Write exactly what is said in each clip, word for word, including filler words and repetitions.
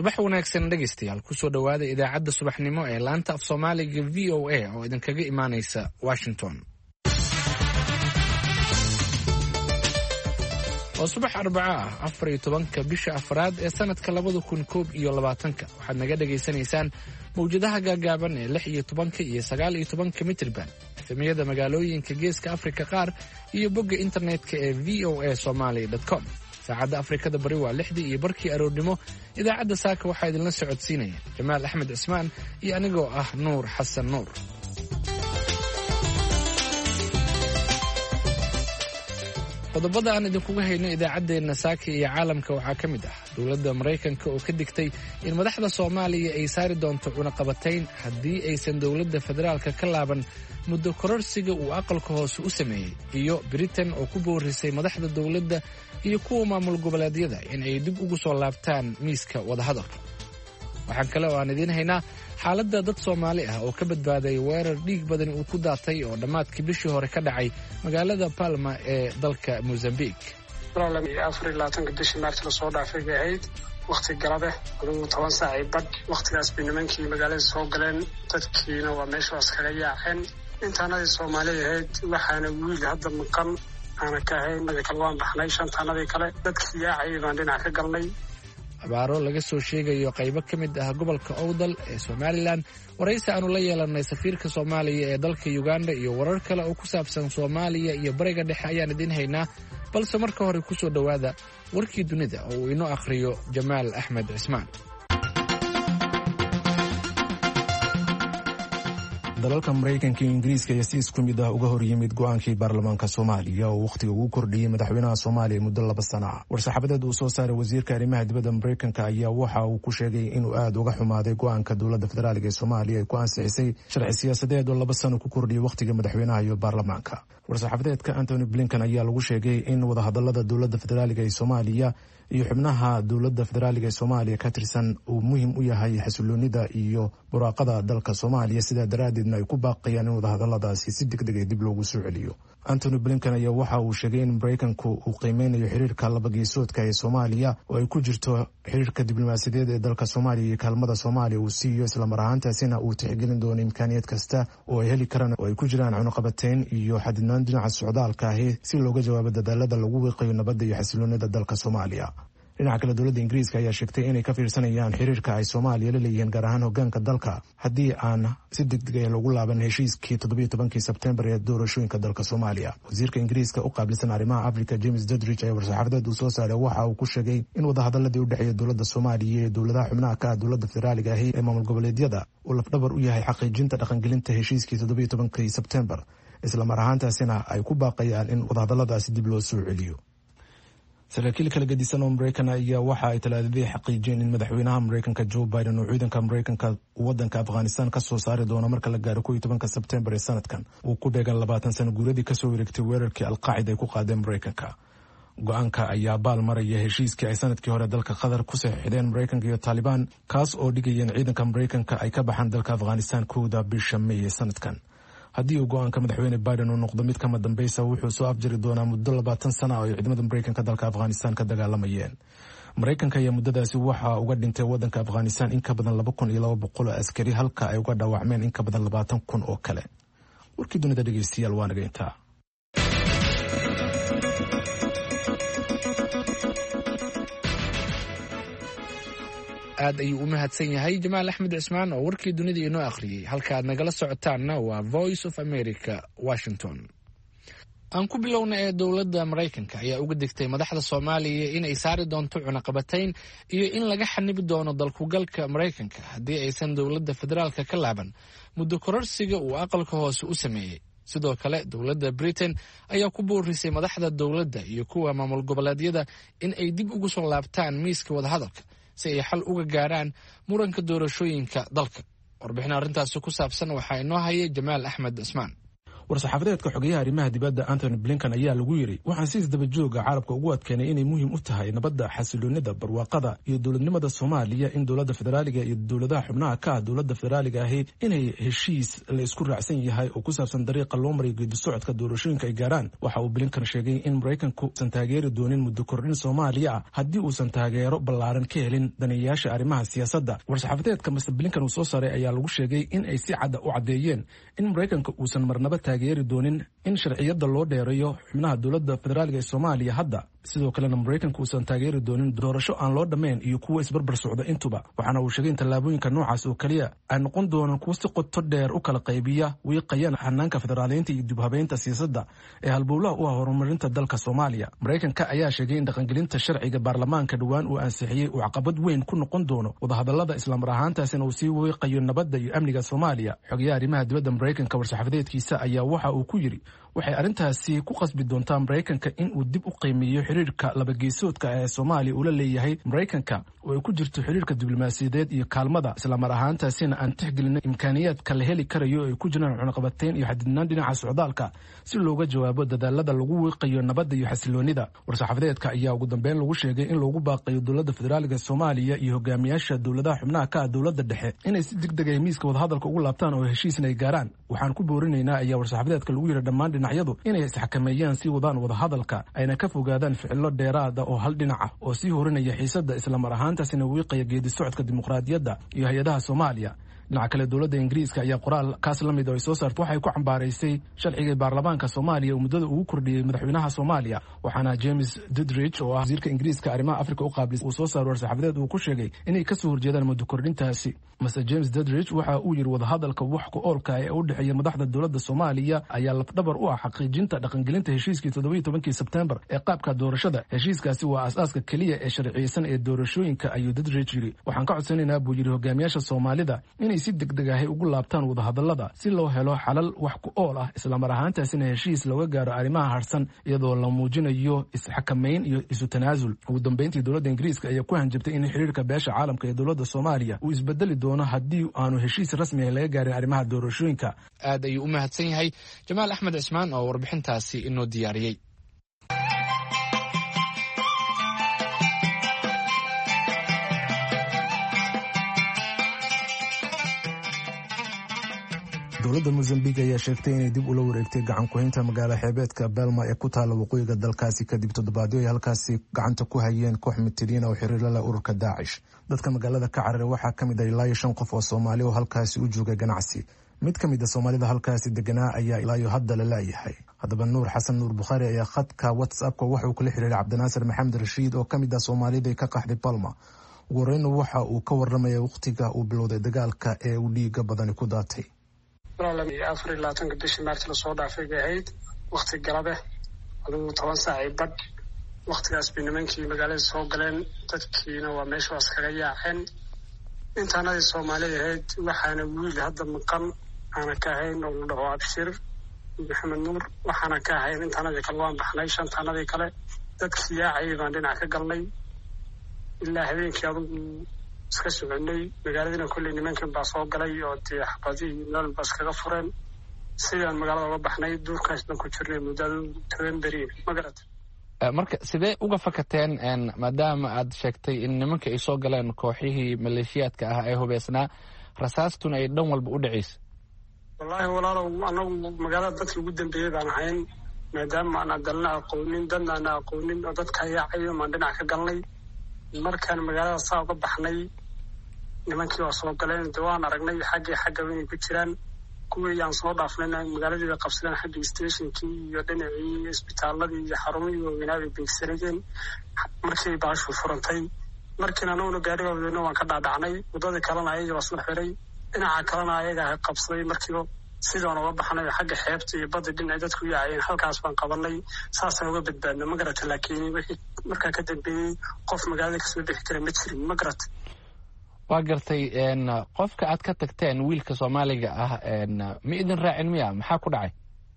subax wanaagsan dhegaystayaal kusoo dhowaada idaacadda subaxnimo ee laanta af soomaaliga v o a oo idinkaga imaanaysa Washington. waa subax arbaca ah afar iyo tobanka bisha afraad ee sanadka labada kun koob iyo labaatanka waxaad naga dhagaysanaysaan mawjadaha gaagaaban ee lix iyo tobanka iyo sagaal iyo tobanka mitirban efemiyada magaalooyinka geeska Afrika qaar iyo bogga internetka ee v o a somali dot com. saacadda Afrikada bari waa lixdii iyo barkii aroornimo. idaacadda saaka waxaa idinla socodsiinaya Jamaal Axmed Cismaan iyo anigoo ah Nuur Xasan Nuur. qodobada aan idinkuga hayno idaacaddeena saaka iyo caalamka waxaa ka mid ah dowladda Maraykanka oo ka digtay in madaxda Soomaaliya ay saari doonto cunaqabatayn haddii aysan dowladda federaalka ka laaban muddo kororsiga uu aqalka hoose u sameeyey, iyo Britain oo ku boorisay madaxda dowladda iyo kuwa maamul goboleedyada in ay dib ugu soo laabtaan miiska wadahadalka. waxaan kale oo aan idiin haynaa xaaladda dad Soomaali ah oo ka badbaaday weerar dhiig badan uu ku daatay oo dhammaadkii bishii hore ka dhacay magaalada Palma ee dalka Mozambique. afar iyo labaatanka bishii Maarch lasoo dhaafay bay ahayd waqti galade adigu toban saac ay badh waqtigaas bay nimankii magaalada soo galeen, dadkiina waa meeshaas kaga yaaceen. intaanadii Soomaali ahayd waxaana wiil hadda maqan aana ka ahayn, madax kale waan baxnay, shantaanadii kale dadkii yaacay baan dhinac ka galnay. abaaro laga soo sheegayo qaybo ka mid ah gobolka Owdal ee Somaliland. waraysi aanu la yeelanay safiirka Soomaaliya ee dalka Uganda iyo warar kale oo ku saabsan Soomaaliya iyo bariga dhexe ayaan idin haynaa, balse marka hore ku soo dhowaada warkii dunida oo uu inoo akhriyo Jamaal Axmed Cismaan. dalalka Maraykanka iyo Ingiriiska ayaa si isku mid ah uga hor yimid go'aankii baarlamaanka Soomaaliya oo waqtiga ugu kordhiyay madaxweynaha Soomaaliya muddo laba sano ah. war-saxaafadeed uu soo saaray wasiirka arrimaha dibadda Maraykanka ayaa waxa uu ku sheegay inuu aad uga xumaaday go'aanka dowladda federaalka ee Soomaaliya ay ku ansixisay sharci siyaasadeed oo laba sano ku kordhiyay waqtiga madaxweynaha iyo baarlamaanka. war-saxaafadeedka Anthony Blinken ayaa lagu sheegay in wadahadalada dowladda federaalka ee Soomaaliya iyo xubnaha dowladda federaalka ee Soomaaliya ka tirsan uu muhiim u yahay xasiloonida iyo buraaqada dalka Soomaaliya, sidaa daraadeedna ay ku baaqayaan in wadahadaladaasi si degdeg ah dib loogu soo celiyo. Anthony Blinken ayaa waxa uu sheegay in Maraykanku uu qiimeynayo xiriirka laba geesoodka ee Soomaaliya oo ay ku jirto xiriirka diblomaasiyadeed ee dalka Soomaaliya iyo kaalmada Soomaaliya uu siiyo, isla mar ahaantaasina uu tixgelin doono imkaaniyad kasta oo ay heli karaan oo ay ku jiraan cunaqabateyn iyo xadidnaan dhinaca socdaalka ahi si looga jawaabo dadaalada lagu wiiqayo nabadda iyo xasiloonida dalka Soomaaliya. dhinaca kale dowladda Ingiriiska ayaa sheegtay inay ka fiirsanayaan xiriirka ay Soomaaliya la leeyihiin gaar ahaan hoggaanka dalka haddii aan si degdeg ah loogu laaban heshiiskii toddoba iyo tobankii Sebtembar ee doorashooyinka dalka Soomaaliya. wasiirka Ingiriiska u qaabilsan arrimaha Afrika James Doddridge ayaa war-saxaafadeed uu soo saaray waxa uu ku sheegay in wadahadaladii u dhexeeya dowladda Soomaaliya iyo dowladaha xubnaha ka ah dowladda federaalka ahi ee maamul goboleedyada uu lafdhabar u yahay xaqiijinta dhaqangelinta heshiiskii toddoba iyo tobankii Sebtembar, isla mar ahaantaasina ay ku baaqayaan in wadahadaladaasi dib loo soo celiyo. saraakiil kala gedisan oo Maraykan ayaa waxa ay talaadadii xaqiijiyeen in madaxweynaha Maraykanka Joe Biden uu ciidanka Maraykanka waddanka Afghanistan ka soo saari doono marka la gaaro kow iyo tobanka Sebtembar ee sanadkan uu ku dheegan labaatan sano guuradii kasoo wareegtay weerarkii Al-Qaacida ay ku qaadeen Maraykanka. go-aanka ayaa baal maraya heshiiskii ay sanadkii hore dalka Qatar ku saxiixdeen Maraykanka iyo Taliban, kaas oo dhigaya in ciidanka Maraykanka ay ka baxaan dalka Afghanistan kowda bisha May ee sanadkan. haddii uu go-aanka madaxweyne Biden uu noqdo mid kama dambaysa, wuxuu soo afjari doonaa muddo labaatan sana oo ay ciidamada Maraykanka dalka Afghanistan ka dagaalamayeen. Maraykanka ayaa muddadaasi waxa uga dhintay waddanka Afghanistan in ka badan laba kun iyo laba boqol oo askari, halka ay uga dhaawacmeen in ka badan labaatan kun oo kale. warkii dunida dhegeystayaal waa naga intaa. aad ayuu u mahadsan yahay Jamaal Axmed Cismaan oo warkii dunida inoo akhriyay. halka aad nagala socotaanna waa Voice of America, Washington. aan ku bilowna ee dowladda Maraykanka ayaa uga digtay madaxda Soomaaliya in ay saari doonto cunaqabatayn iyo in laga xanibi doono dalkugalka Maraykanka haddii aysan dowladda federaalka ka laaban muddo kororsiga uu aqalka hoose u sameeyey. sidoo kale dowladda Britain ayaa ku boorisay madaxda dowladda iyo kuwa maamul goboleedyada in ay dib ugu soo laabtaan miiska wadahadalka si ay xal uga gaaraan muranka doorashooyinka dalka. warbixin arrintaasi ku saabsan waxaa inoo hayay Jamaal Axmed Cismaan. war-saxaafadeedka xogeyaha arrimaha dibadda Anthony Blinken ayaa lagu yiri waxaan si isdaba jooga caalamka ugu adkeynay inay muhiim u tahay nabadda, xasiloonida, barwaaqada iyo dowladnimada Soomaaliya, in dowladda federaaliga iyo dowladaha xubnaha ka ah dowladda federaaliga ahi inay heshiis la isku raacsan yahay oo ku saabsan dariiqa loo maray geedi socodka doorashooyinka ay gaaraan. Waxa uu Blinken sheegay in Mareykanku uusan taageeri doonin muddo kordhin Soomaaliya ah haddii uusan taageero ballaaran ka helin daneeyayaasha arrimaha siyaasadda. war-saxaafadeedka mister Blinken uu soo saaray ayaa lagu sheegay in ay si cad u cadeeyeen in Mareykanka uusan marnaba taageeri doonin in sharciyada loo dheereeyo xubnaha dowladda federaaliga ee Soomaaliya hadda, sidoo kalena Mareykanka uusan taageeri doonin doorasho aan loo dhammayn iyo kuwa isbarbar socda intuba. waxaana uu sheegay in tallaabooyinka noocaas oo kaliya ay noqon doonaan kuwo si qoto dheer u kala qaybiya wiiqayaan hanaanka federaaleynta iyo dib habeynta siyaasadda ee halbowlaha u ah horumarinta dalka Soomaaliya. Mareykanka ayaa sheegay in dhaqangelinta sharciga baarlamaanka dhawaan uu ansixiyey uu caqabad weyn ku noqon doono wadahadalada, isla mar ahaantaasina uu sii wiiqayo nabadda iyo amniga Soomaaliya. xogeyaha arrimaha dibadda Mareykanka war-saxaafadeedkiisa ayaa waxa uu ku yiri waxay arrintaasi ku qasbi doontaa Mareykanka in uu dib u qiimeeyo xiriirka labageesoodka ee Soomaaliya uu la leeyahay Mareykanka oo ay ku jirto xiriirka diblomaasiyadeed iyo kaalmada, isla mar ahaantaasina aan tixgelin imkaaniyaadka la heli karayo ay ku jiraan cunaqabateyn iyo xadidnaan dhinaca socdaalka si looga jawaabo dadaalada lagu wiiqayo nabadda iyo xasiloonida. war-saxaafadeedka ayaa ugu dambeyn lagu sheegay in loogu baaqayo dowladda federaaliga Soomaaliya iyo hogaamiyaasha dowladaha xubnaha ka ah dowladda dhexe inay si degdeg ah miiska wadahadalka ugu laabtaan oo heshiisna ay gaaraan. waxaan ku boorinaynaa ayaa war-saxaafadeedka lagu yiri dhammaan dhinacyadu inay isxakameeyaan si wadaan wadahadalka, ayna ka fogaadaan ficilo dheeraad ah oo hal dhinac ah oo sii horinaya xiisadda, isla mar ahaantaasina wiiqaya geedi socodka dimuqraadiyadda iyo hay-adaha Soomaaliya. dhinaca kale dowladda Ingiriiska ayaa qoraal kaas la mid oo ay soo saartay waxay ku cambaaraysay sharciga baarlamaanka Soomaaliya oo muddada ugu kordhiyay madaxweynaha Soomaaliya. waxaana James Dudridge oo ah wasiirka Ingiriiska arrimaha Afrika u qaabilsan uu soo saaray war-saxaafadeed uu ku sheegay inay ka soo horjeedaan muddo kordhintaasi. Mister James Dudridge waxa uu yiri wadahadalka wax ku oolka ee u dhexeeya madaxda dowladda Soomaaliya ayaa lafdhabar u ah xaqiijinta dhaqangelinta heshiiskii toddoba iyo tobankii Sebtembar ee qaabka doorashada. heshiiskaasi waa aasaaska kaliya ee sharciyeysan ee doorashooyinka, ayuu Dudridge yiri. waxaan ka codsanaynaa buu yiri hogaamiyaasha Soomaalida inay si degdeg ah ugu laabtaan wadahadalada si loo helo xalal wax ku ool ah, isla mar ahaantaasina heshiis looga gaaro arrimaha harsan iyadoo la muujinayo isxakameyn iyo isu tanaasul. ugu dambeyntii dowladda Ingiriiska ayaa ku hanjabtay in xiriirka beesha caalamka ee dowladda Soomaaliya uu isbedeli doono haddii aanu heshiis rasmi ah laga gaarin arrimaha doorashooyinka. aad ayuu u mahadsan yahay Jamaal Axmed Cismaan oo warbixintaasi inoo diyaariyey. dowladda Mozambique ayaa sheegtay inay dib ula wareegtay gacan ku haynta magaalo xeebeedka Belma ee ku taala waqooyiga dalkaasi kadib toddobaadyo ay halkaasi gacanta ku hayeen koox mitiriin oo xiriir la leh ururka Daacish. dadka magaalada ka cararay waxaa ka mid ah ilaa iyo shan qof oo Soomaali oo halkaasi u jooga ganacsi. mid ka mid ah Soomaalida halkaasi deganaa ayaa ilaa iyo hadda la laayahay. haddaba Nuur Xasan Nuur Bukhari ayaa khadka WhatsApp-ka waxa uu kula xiriiray Cabdinaasir Maxamed Rashiid oo ka mid ah Soomaalida ka qaxday Belma. ugu horreyn waxa uu ka warramaya waqtiga uu bilowday dagaalka ee uu dhiiga badani ku daatay. afar iyo labaatanka bishii maarti lasoo dhaafay bay ahayd wakti galabe adugu toban saacay badh. waktigaas bay nimankii magaalada soo galeen, dadkiina waa meesha iskaga yaaceen. intaanadii Soomaaliya ahayd waxaana wiil hadda maqan aana ka ahayn oo la dhaho Abshir Maxamed Nuur, waxaana ka ahayn intaanadii kale waan baxnay. shantaanadii kale dadkii yaacayay baan dhinac ka galnay ilaa habeenkii adugu iska soconay. magaaladina kolley nimankan baa soo galay oo dee xabadii nool baa iskaga fureen. sidaan magaalada uga baxnay duurkaas baan ku jirnay muddada toban beri ma garata. marka sidee uga fakateen maadaama aad sheegtay in nimanka ay soo galeen kooxihii maleeshiyaadka ah ee hubeysnaa, rasaastuna ay dhan walba u dhacaysa? wallaahi walaalow anagu magaalada dadka ugu dambeeyey baan ahayn, maadaama aan dalna aqoonin dadna ana aqoonin oo dadka yaacayo maan dhinac ka galnay. markaan magaalada saa uga baxnay nimankii waa soo galeen, de waan aragnay xaggii xaggaba inay ku jiraan. kuwii yaan soo dhaafnayna magaaladii bay qabsadeen, xaggii stationkii iyo dhinacii isbitaaladii iyo xarumihii waaweynaa bay beegsanayeen. markii baashu furantay markiina anaguna gaari waaweynna waan ka dhaadhacnay. waddadii kalena ayaga waa sla xiray, dhinaca kalena ayaga qabsaday. markiiba sidaan uga baxnay xagga xeebta iyo badda dhinacay dadku yaacayeen, halkaas baan qabanay. saasaan uga badbaadna ma garata. laakiin wixii markaa ka dambeeyey qof magaalada kasoo bixi kara ma jirin ma garata. waa gartay. qofka aad ka tagteen wiilka Soomaaliga ah ma idin raacin miya? maxaa ku dhacay?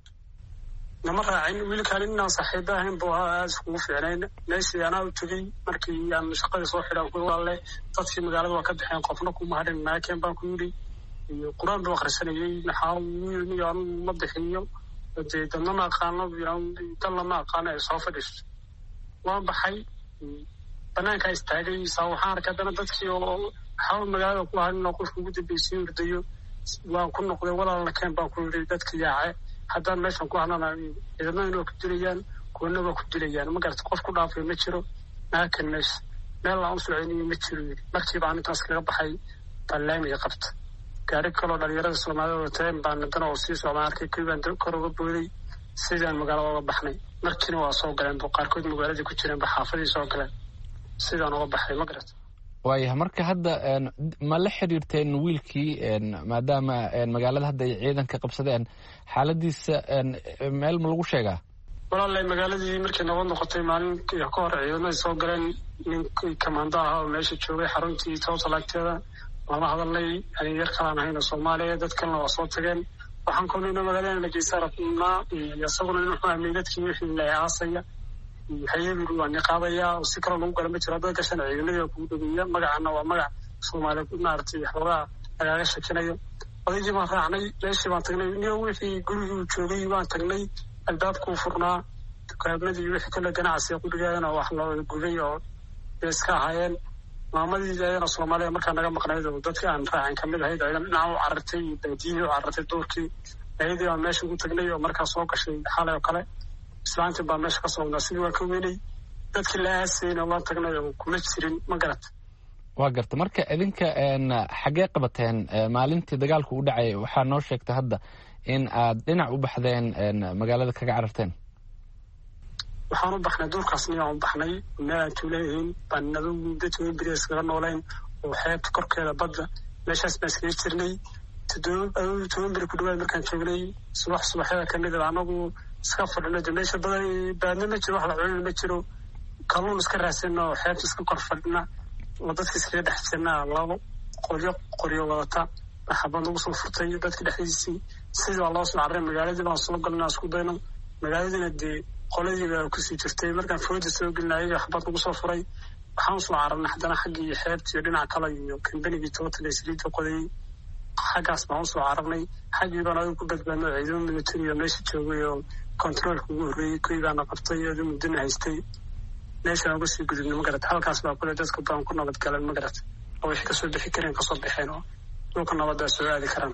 nama raacin. wiilkaan inaan saaxiibo ahayn buu ahaa, aada iskugu fiicnayn. meeshii anaa u tegey markii aan shaqadii soo xidhaan ku waale dadkii magaalada waa ka baxeen, qofna kuma hadhin. maakeen baan ku yidhi iyo qur-aan buu akhrisanayey. maxaa wiil iyo anugu ma bixiyo dee dadna ma aqaano dalna ma aqaano ay soo fadhiisto waan baxay banaankaa istaagay saa waxaan arkay haddana dadkii oo waxaa magaalada ku harin oo qofka ugu dambeysay urdayo waan ku noqday walaalna keen baan ku yidhi dadka yaace haddaan meeshan ku hadlana ciidamada waa ku dilayaan kuwana waa ku dilayaan ma garata qof ku dhaafay ma jiro naakan meesha meel aan u soconiyo ma jiro yidhi markiiba aan intaas kaga baxay baan laamiga qabta gaari kaloo dhalinyarada soomaalida wateen baan haddana oo sii socdaan arkay kii baan kor uga booday sidaan magaalada uga baxnay markiina waa soo galeen bo qaarkood magaaladii ku jireen ba xaafadii soo galeen sidaan uga baxay ma garata waayahay marka hadda ma la xiriirteen wiilkii maadaama magaalada hadda ay ciidanka qabsadeen xaaladiisa meel ma lagu sheegaa walaalay magaaladii markay nabad noqotay maalin ka hor ciidamada soo galeen ninkii kamaando ahaa oo meesha joogay xaruntii towtalagteeda lama hadalnay ani yar kalaan ahayna soomaaliya dad kalena waa soo tageen waxaan kulnayna magaalada nageysa rabnaa isaguna nin wuxuu amay dadkii wixii la aasaya hayadu waa niqaabaya oo si kale lagu gala ma jiro dad gashan ciidamadii waa kugu dhageeya magacana waa magac soomaaliya maaragtay xoogaa lagaaga shakinayo odaygii baan raacnay meeshii baan tagnay niyo wixii gurigii uu joogay baan tagnay albaabkuu furnaa dukaamadii wixii kale ganacsiga gurigaadana wax la guday oo iska ahaayeen maamadii ayana soomaaliya markaa naga maqnayd oo dadkii aan raacin kamid ahayd ayana dhinaca u carartay iyo baadiyihii u carartay duurkii ayadii baan meesha ugu tagnay oo markaa soo gashay xalay oo kale islaantii baa meesha ka soo wadnaa sidii waa ka weynay dadkii la aasayna waan tagnay oo kuma jirin ma garata waa garta marka idinka xaggee qabateen maalintii dagaalku u dhacay waxaa noo sheegtay hadda in aad dhinac u baxdeen magaalada kaga cararteen waxaan u baxnay duurkaasna aan u baxnay meel aan tuuleeyihiin baan adugu dadka beri iskaga noolayn oo xeebta korkeeda badda meeshaas baan iskaga jirnay adugu toban beri ku dhawaad markaan joognay subax subaxyada kamid a anagu iska fadhino de meesha badan baadna ma jiro wax la culina ma jiro kalluun iska raasina oo xeebta iska kor fadhina oo dadka iskaga dhex jirnaa labo qoryo qoryo wadata xabad lagu soo furtay dadka dhexdiisii sidii waa loo soo carray magaaladii baan soo galnaa isku dayno magaaladiina dee qoladii baa kusii jirtay markaan fooda soo gelina ayaga xabad lagu soo furay waxaan usoo cararnay haddana xaggii iyo xeebta iyo dhinaca kale iyo kambanigii total ee saliidda qodayay xaggaas baan usoo cararnay xaggii baan adigu ku badbaadno ciidamo military oo meesha joogay oo controolka ugu horreeyey kuwii baana qabtay adu muddana haystay meeshaan uga sii gudubnay magarata halkaas baa kule dadka baan ku nabad galan magarata oo wixii kasoo bixi kareen kasoo baxeen oo dhulka nabaddaa soo aadi karaan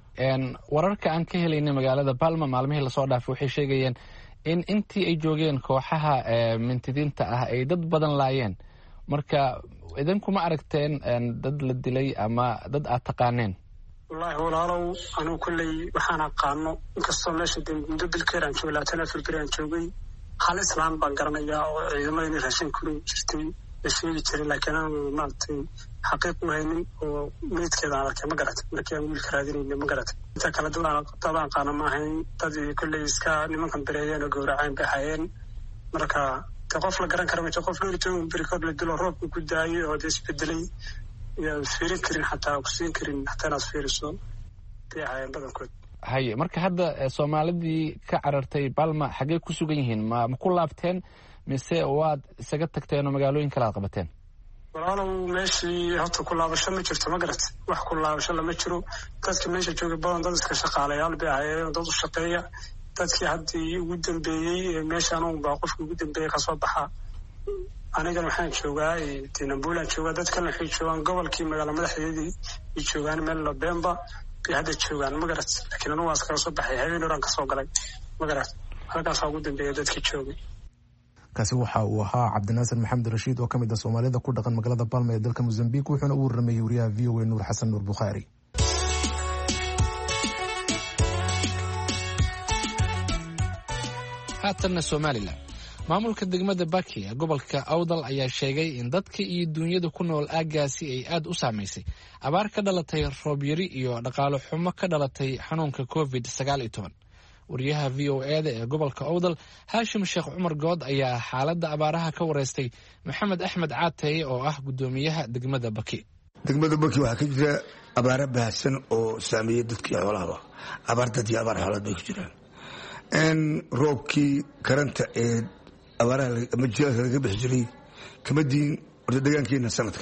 wararka aan ka helaynay magaalada Palma maalmihii lasoo dhaafay waxay sheegayeen in intii ay joogeen kooxaha mintidiinta ah ay dad badan laayeen marka idinkuma aragteen dad la dilay ama dad aad taqaaneen wallaahi walaalow anuu kulley waxaan aqaano inkastoo meesha de muddo bilkeer aan joogay labaatan afar beri aan joogay hal islaan baan garanayaa oo ciidamada inay raashin kuli jirtay la sheegi jiray laakiin aanu maaragtay xaqiiq u haynin oo meydkeeda aan arkay ma garatay markii aan wiilka raadinayna ma garatay inta kale dadaan qaana ma ahayn dad kolley iska nimankan bereeyeen oo gowraceen bay hayeen marka de qof la garan kara ma jiro qof dhowr iyo toban beri kood la dilo roobka ku daayay oo de isbedelay yaa fiirin karin xataa kusiin karin xataa inaad fiiriso bay hayeen badankood haye marka hadda soomaalidii ka carartay Palma xaggee ku sugan yihiin ma ma ku laabteen mise waad isaga tagteen oo magaalooyin kale aad qabateen walaalow meeshii horta ku laabasho ma jirto ma garat wax ku laabasho lama jiro dadka meesha jooga badan dad iska shaqaalayaal bay ahayeen dad u shaqeeya dadkii haddii ugu dambeeyey meeshaan un baa qofka ugu dambeeyey kasoo baxa anigana waxaan joogaa dinambuulaan joogaa dad kalena waxay joogaan gobolkii magaala madaxdeedii ay joogaan meel labemba bay hadda joogaan ma garat laakiin anugu waan iskaga soo baxay habeen horaan kasoo galay ma garat halkaasaa ugu dambeeya dadkii joogay kaasi waxa uu ahaa cabdinaasir maxamed rashiid oo ka mid ah soomaalida ku dhaqan magaalada Palma ee dalka Mozambique wuxuuna u warramayay wariyaha V O A Nuur Xasan Nuur Bukhaari haatanna Somaliland maamulka degmada Baki ee gobolka Awdal ayaa sheegay in dadka iyo dunyada ku nool aagaasi ay aad u saameysay abaar ka dhalatay roob yari iyo dhaqaale xumo ka dhalatay xanuunka covid sagaal iyo toban wariyaha V O A da ee gobolka Awdal Haashim Sheekh Cumar Good ayaa xaaladda abaaraha ka wareystay Maxamed Axmed Caatay oo ah gudoomiyaha degmada Baki degmada Baki waxaa ka jira abaara baahsan oo saameeyay dadkii xoolaha abaar dad iyo abaar xoolaad bay ku jiraan in roobkii karanta ee abaaraha ama jiilaalka laga bixi jiray kama diin horta deegaankeena sanadka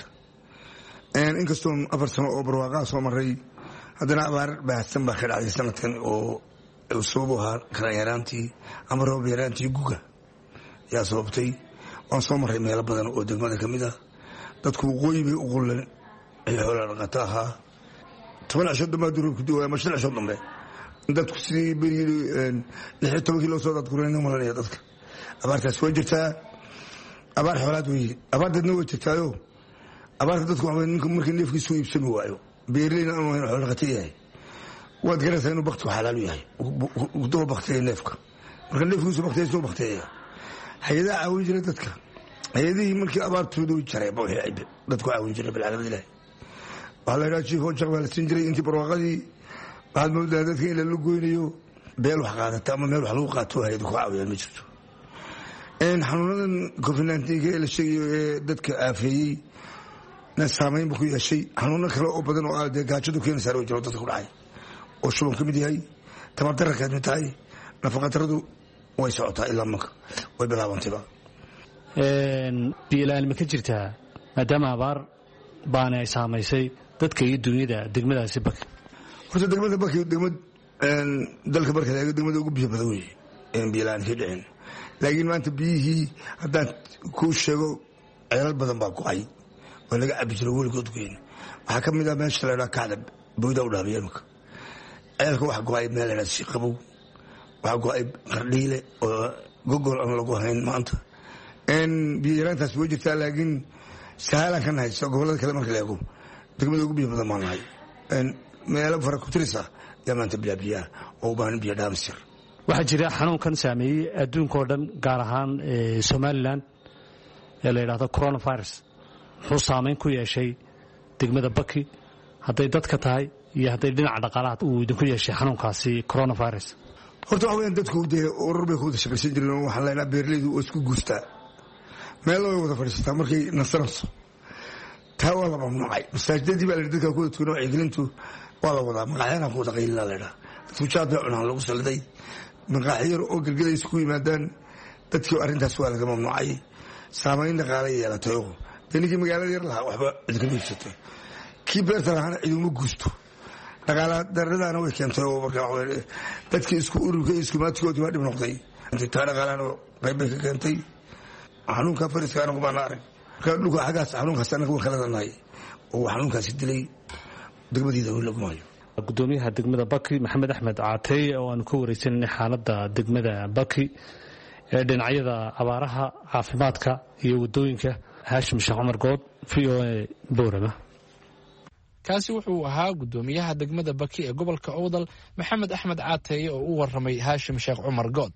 inkastoo afar sano oo barwaaqaa soo maray haddana abaar baahsan baa ka dhacday sanadkan oo sabab ahaa karan yaraantii ama roob yaraantii guga yaa sababtay waan soo marray meelo badan oo degmada ka mid ah dadku waqooyi bay u qulleen ay xoola dhaqato ahaa toban cisho dambe hadduu roobku dii waaya ama shan cisho dambe dadku sidii berigii lix iyo tobankii loo soo dadgurayna malanaya dadka abaartaas way jirtaa abaar xoolaad wey abaar dadna way jirtaayo abaarta dadku waxaa ninka markii neefkiisu iibsami waayo beerleyna aanu hayn xoolo dhaqato yahay waad garanaysaa inuu baktigu xalaal yahay daba baktiya neefka marka neefkiisu baktiya soo baktiya hay-adaha caawin jiray dadka hay-adihii markii abaartooda jaray dadku caawin jiray bilcaalamad ilaahi waxaa la yidhaha jiif hojaq baa la siin jiray intii barwaaqadii waxaad moodaa dadka in lala goynayo beel wax qaadata ama meel wax lagu qaato hay-ada ku caawiyaan ma jirto xanuunadan covid nineteenka ee la sheegayo ee dadka aafeeyey na saamaynba ku yeeshay xanuuno kale oo badan oo dee gaajadu keenaysaa way jiro dadka ku dhacay oo shuban ka mid yahay tamardararkaad mid tahay nafaqadaradu way socotaa ilaa marka way bilaabantayba biilaan ma ka jirtaa maadaama abaar baana ay saamaysay dadka iyo dunyada degmadaasi baki horta degmada baki degmad dalka marka laga degmada ugu biyo badan weeye een biilaan ka dhicin laakiin maanta biyihii haddaan kuu sheego ceelal badan baa go-ay oo laga cabi jiro weligood goyn waxaa ka mid ah meesha la dhaa kacda booyda u dhaabiya imika ceelka waxa go-ay meel la dhaa shiqabow waxaa go-ay qardhiile oo gogol aan lagu hayn maanta biyo yaraantaas way jirtaa laakiin sahaalaan ka nahay gobollada kale marka la eego degmada ugu biyo badan baan nahay meelo fara ku tirisa yaa maanta bilaa biyaha oo u baahan biyo dhaamisir waxaa jira xanuunkan saameeyey adduunka oo dhan gaar ahaan somalilan ee la yidhaahdo coronavirus muxuu saamayn ku yeeshay degmada baki hadday dadka tahay iyo hadday dhinaca dhaqaalaha uu idinku yeeshay xanuunkaasi coronavirus horta waxa weyaan dadku dee urur bay ku wada shaqaysan jireen waxaan leenaha beeraleydu oo isku guustaa meelo way wada fadhiisataa markay nasanayso taa waa la mamnuucay masaajidadii baa la dadka ku wada tukana wacyigelintu waa la wadaa maqaaxyana ku wada qaylina la ydhaha dadku jaad bay cunaan lagu saliday maqaaxyar oo gelgelay isku yimaadaan dadkii arrintaas waa laga mamnuucay saamayn dhaqaala yeelatay oo dee ninkii magaalada yar lahaa waxba cid kama iibsatay kii beerta lahaana cid uma guusto dhaqaala daradaana way keentay oo marka dadkii isku ururka iskumaadkoodii waa dhib noqday taa dhaqaalana qayb bay ka keentay xanuunka fariska anagu baana arag marka dhulka xaggaas xanuunkaas anaga waan kala danahay oo xanuunkaasi dilay degmadiida weli lagu maayo gudoomiyaha degmada baki maxamed axmed caatey oo aanu ka wareysananay xaaladda degmada baki ee dhinacyada abaaraha caafimaadka iyo wadooyinka haashim sheekh cumar good v o a boorama kaasi wuxuu ahaa gudoomiyaha degmada baki ee gobolka owdal maxamed axmed caateye oo u waramay haashim sheekh cumar good.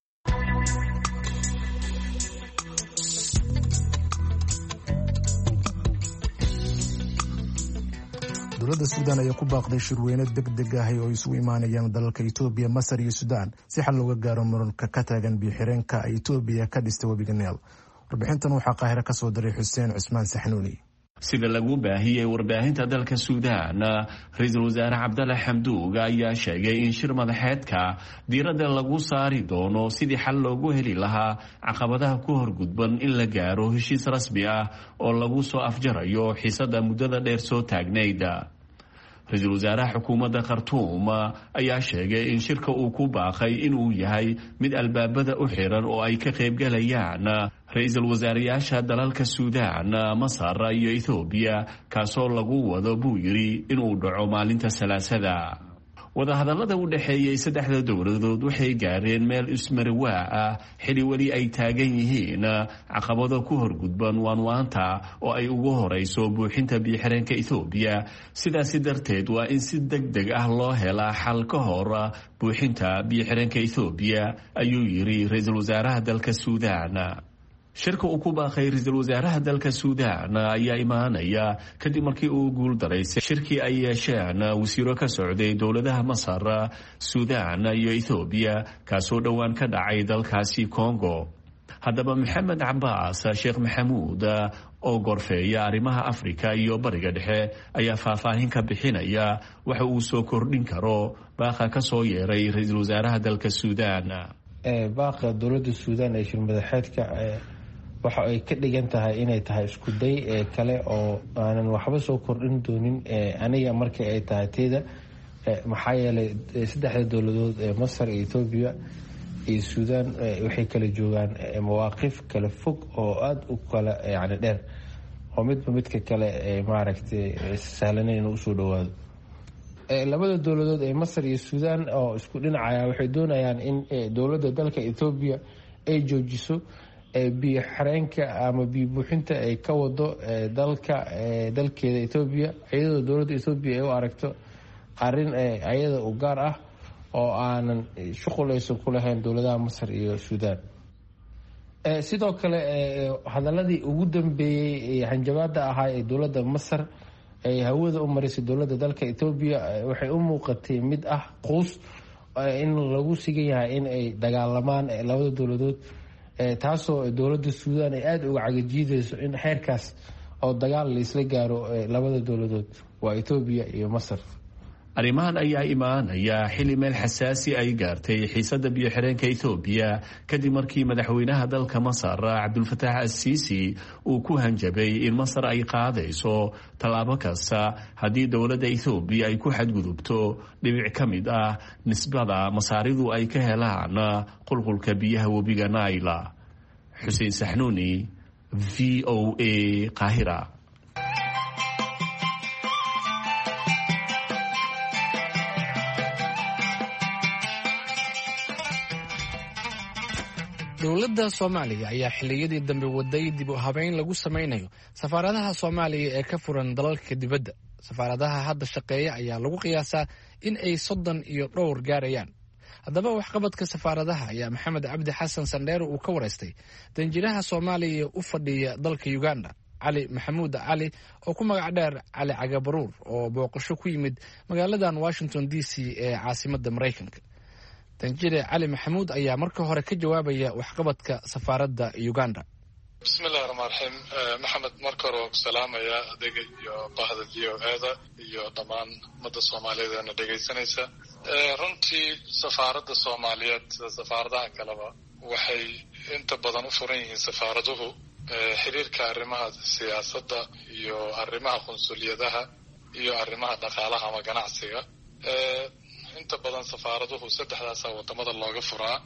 dowladda suudaan ayaa ku baaqday shirweyne deg deg ah oo isugu imaanayaan dalalka itoobiya masar iyo suudaan si xal looga gaaro muranka ka taagan biyo-xireenka ay itoobiya ka dhistay webiga neel. warbixintan waxaa qaahiro ka soo diray xuseen cusmaan saxnuuni. sida lagu baahiyey warbaahinta dalka suudaan ra-iisul wasaare cabdalla xamduug ayaa sheegay in shir madaxeedka diiradda lagu saari doono sidii xal loogu heli lahaa caqabadaha ku horgudban in la gaaro heshiis rasmi ah oo lagu soo afjarayo xiisada muddada dheer soo taagnayd. ra-iisul wasaaraha xukuumadda khartuum ayaa sheegay in shirka uu ku baaqay inuu yahay mid albaabada u xiran oo ay ka qaybgalayaan ra-iisul wasaarayaasha dalalka suudaan masar iyo ethoobiya kaasoo lagu wado buu yidhi inuu dhaco maalinta salaasada. wadahadallada u dhexeeyey saddexda dowladood waxay gaareen meel ismarawaa ah xili weli ay taagan yihiin caqabado ku horgudban waanwaanta oo ay ugu horeyso buuxinta biyo-xireenka ethoobiya. sidaasi darteed waa in si deg deg ah loo helaa xal ka hor buuxinta biyo-xireenka ethoobiya ayuu yidhi ra-iisul wasaaraha dalka suudaan. shirka uu ku baaqay ra-iisul wasaaraha dalka suudaan ayaa imaanaya kadib markii uu guul daraysay shirkii ay yeesheen wasiiro ka socday dowladaha masar suudaan iyo ethoobiya kaasoo dhowaan ka dhacay dalkaasi congo. haddaba maxamed cabaas sheekh maxamuud oo gorfeeya arrimaha afrika iyo bariga dhexe ayaa faahfaahin ka bixinaya waxa uu soo kordhin karo baaqa ka soo yeeray ra-iisul wasaaraha dalka suudaan. baaqa dowladda suudaan ee shir madaxeedka waxa ay ka dhigan tahay inay tahay isku day ee kale oo aanan waxba soo kordhin doonin aniga markii ay tahay teyda maxaa yeelay saddexda dowladood ee masar iyo etoobiya iyo suudaan waxay kala joogaan mawaaqif kala fog oo aada u kala yani dheer oo midba midka kale maaragtay sahlanayn inuu usoo dhawaado. labada dowladood ee masar iyo suudaan oo isku dhinacaya waxay doonayaan in dowladda dalka etoobiya ay joojiso biyo xareenka ama biyo buuxinta ay ka wado dalka dalkeeda etoobiya, iyadoo dowladda etoobiya ay u aragto arrin ayada u gaar ah oo aanan shuqul aysan ku lahayn dowladaha masar iyo suudaan. sidoo kale hadaladii ugu dambeeyey hanjabaada ahaa ee dowladda masar ay hawada u marisay dowladda dalka etoobiya waxay u muuqatay mid ah quus in lagu sigan yahay in ay dagaalamaan labada dowladood, taasoo dowladda suudaan ay aada uga cagajiidayso in xeerkaas oo dagaal laisla gaaro labada dowladood waa etoobiya iyo masar. arrimahan ayaa imaanaya xilli meel xasaasi ay gaartay xiisadda biyo-xireenka etoobiya kadib markii madaxweynaha dalka masar cabdulfataax assiisi uu ku hanjabay in masar ay qaadayso tallaabo kasta haddii dowladda etoobiya ay ku xadgudubto dhibic ka mid ah nisbada masaaridu ay ka helaan qulqulka biyaha webiga naila. xuseen saxnuuni, v o a, qaahira. dowladda soomaaliya ayaa xilliyadii dambe waday dib u habeyn lagu samaynayo safaaradaha soomaaliya ee ka furan dalalka dibadda. safaaradaha hadda shaqeeya ayaa lagu qiyaasaa in ay soddon iyo dhowr gaarayaan. haddaba waxqabadka safaaradaha ayaa maxamed cabdi xasan sandheere uu ka waraystay danjiraha soomaaliya u fadhiya dalka uganda cali maxamuud cali oo ku magac dheer cali cagabaruur oo booqasho ku yimid magaaladan washington d c ee caasimadda maraykanka. danjire cali maxamuud ayaa marka hore ka jawaabaya waxqabadka safaaradda uganda. bismillahi raxmaan raxiim. maxamed, marka hore waan ku salaamayaa adiga iyo bahda v o eda iyo dhammaan ummadda soomaaliyeed eena dhegaysanaysa. runtii safaaradda soomaaliyeed sida safaaradaha kaleba waxay inta badan u furan yihiin safaaraduhu xiriirka arrimaha siyaasadda iyo arrimaha qunsuliyadaha iyo arrimaha dhaqaalaha ama ganacsiga. inta badan safaaraduhu saddexdaasa wadamada looga furaa.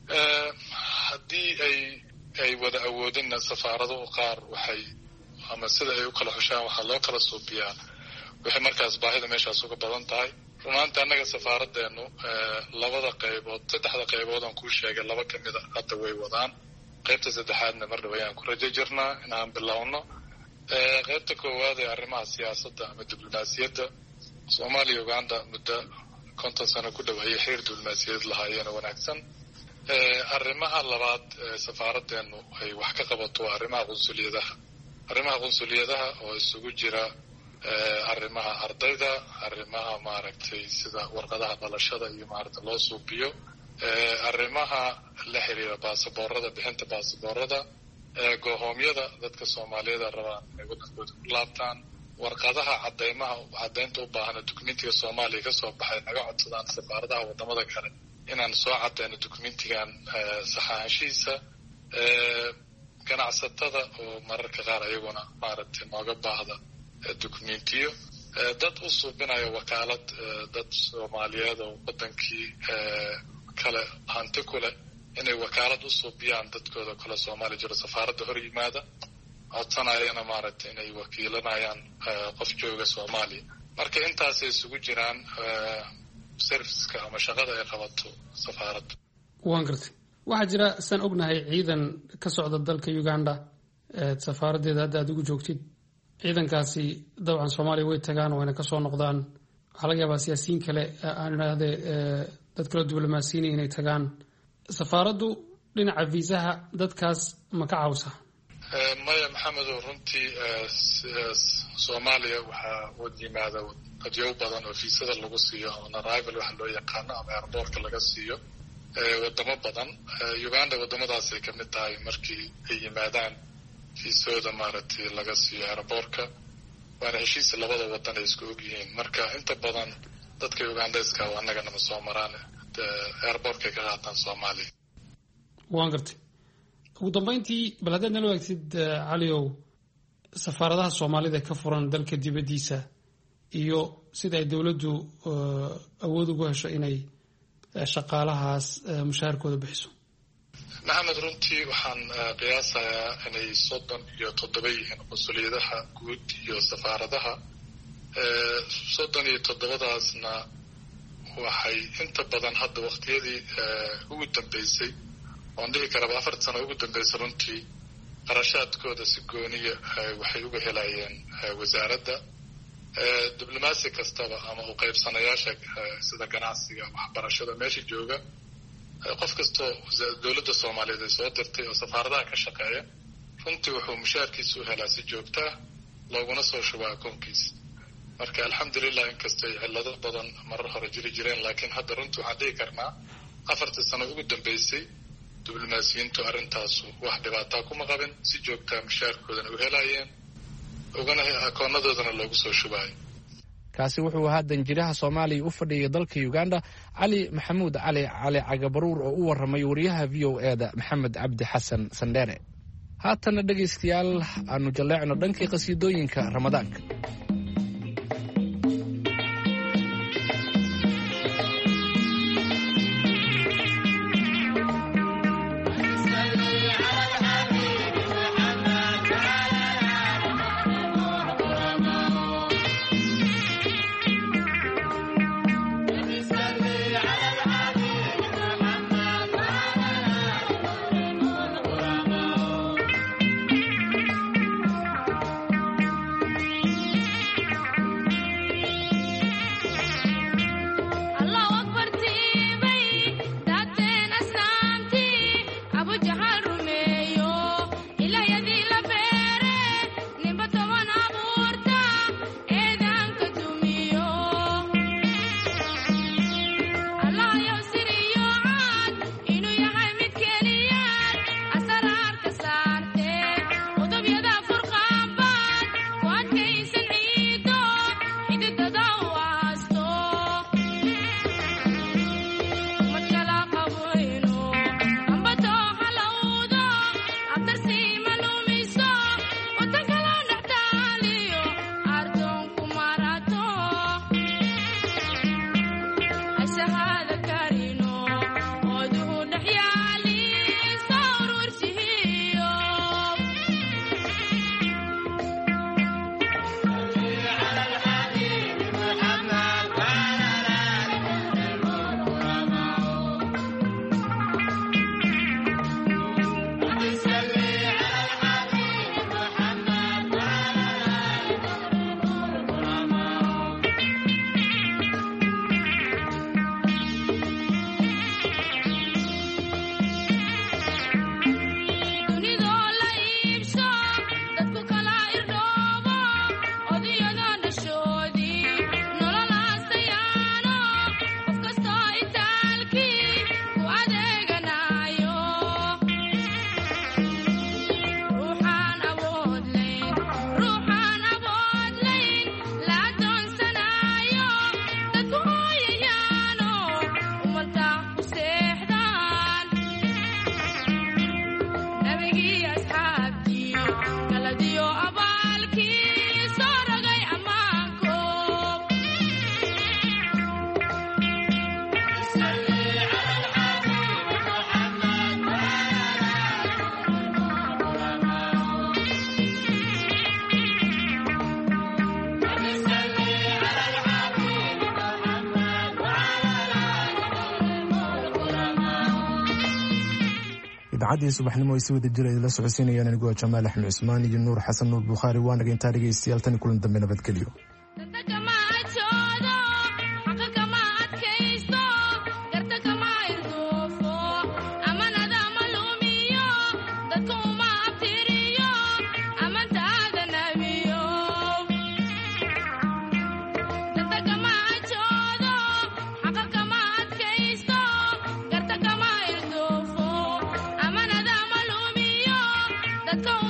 haddii ay ay wada awoodinna safaaraduhu qaar waxay ama sida ay u kala xushaan waxaa loo kala suubiyaa waxay markaas baahida meeshaas uga badan tahay. runaanta annaga safaaraddeenu labada qaybood saddexda qaybood aan kuu sheegay laba ka mid a hadda way wadaan. qaybta saddexaadna mar dhow ayaan ku rajo jirnaa in aan bilowno. qaybta koowaad ee arrimaha siyaasadda ama diblomaasiyadda soomaaliya uganda muddo konton sano ku dhow ayay xiriir diblomaasiyadeed lahaayeen wanaagsan. arrimaha labaad safaaraddeenu ay wax ka qabato waa arrimaha qunsuliyadaha arrimaha qunsuliyadaha oo isugu jira arrimaha ardayda, arrimaha maaragtay sida warqadaha dhalashada iyo maaragta loo suubiyo, arrimaha la xiriira baasaboorada, bixinta baasaboorada, goohoomyada dadka soomaaliyeed rabaan inay wadankooda ku laabtaan, warqadaha cadeymaha cadaynta u baahana dokumentiga soomaaliya kasoo baxay naga codsadaan safaaradaha wadamada kale inaan soo cadeyno dokumentigan saxaanshihiisa. ganacsatada oo mararka qaar ayaguna maaragtay nooga baahda dokumentiyo. dad u suubinayo wakaalad dad soomaaliyeed oo wadankii kale hanti ku leh inay wakaalad u suubiyaan dadkooda kale soomaaliya jiro safaaradda hor yimaada codsanayana maaragtay inay wakiilanayaan qof jooga soomaaliya. marka intaasay isugu jiraan serviceka ama shaqada ay qabato safaaradda. waan gartay. waxaa jira saan ognahay ciidan ka socda dalka uganda safaaraddeeda hadda aad ugu joogtid. ciidankaasi dabcan soomaaliya way tagaan wayna kasoo noqdaan. waxaa laga yaabaa siyaasiyiin kale aan idhaahde dad kala diblomaasiyiin inay tagaan. safaaraddu dhinaca viisaha dadkaas ma ka cawsa? maya maxamedow, runtii soomaaliya waxaa wad yimaada dadyow badan oo fiisada lagu siiyo on arrival waxa loo yaqaano ama airboortka laga siiyo wadamo badan. uganda wadamadaasay kamid tahay markii ay yimaadaan fiisooda maaragtay laga siiyo airboortka, waana heshiis labada wadan ay isku og yihiin. marka inta badan dadka ugandeska oo annaganama soo maraan airboortkay ka qaataan soomaaliya. waan gartay. ugu dambeyntii bal haddaad nala waagtid caliow safaaradaha soomaalida ka furan dalka dibaddiisa iyo sida ay dowladdu awood ugu hesho inay shaqaalahaas mushaharkooda bixiso? maxamed, runtii waxaan qiyaasayaa inay soddon iyo toddoba yihiin mas-uuliyadaha guud iyo safaaradaha. soddon iyo toddobadaasna waxay inta badan hadda waqtiyadii ugu dambeysay, oon dhihi karaba afarta sano ugu dambeysay, runtii qarashaadkooda si gooniya waxay uga helayeen wasaaradda. diblomaasi kastaba ama u qaybsanayaasha sida ganacsiga, waxbarashada meesha jooga, qof kastoo dowladda soomaaliyeed ay soo dirtay oo safaaradaha ka shaqeeya, runtii wuxuu mushaarkiisa u helaa si joogtaa, looguna soo shubaa akoonkiisa. marka alxamdulilah, inkastay cillado badan marar hore jiri jireen, laakiin hadda runtii waxaan dhihi karnaa afartii sano ugu dambeysay diblomaasiyiintu arrintaasu wax dhibaataa kuma qabin, si joogtaa mushaarkoodana u helayeen, ugana akoonnadoodana loogu soo shubaayo. kaasi wuxuu ahaa danjiraha soomaaliya u fadhiya dalka uganda, cali maxamuud cali cali cagabaruur, oo u warramay wariyaha v o eda maxamed cabdi xasan sandheere. haatana dhegaystayaal, aanu jalleecno dhankii qasiidooyinka ramadaanka. idaacadii subaxnimo ay si wada jira la socodsiinayaan anigoo Jamaal Axmed Cusmaan iyo Nuur Xasan Nuur Bukhari waan naga intaa dhageystayaal tan kulan dambe nabadgelyo. Let's go.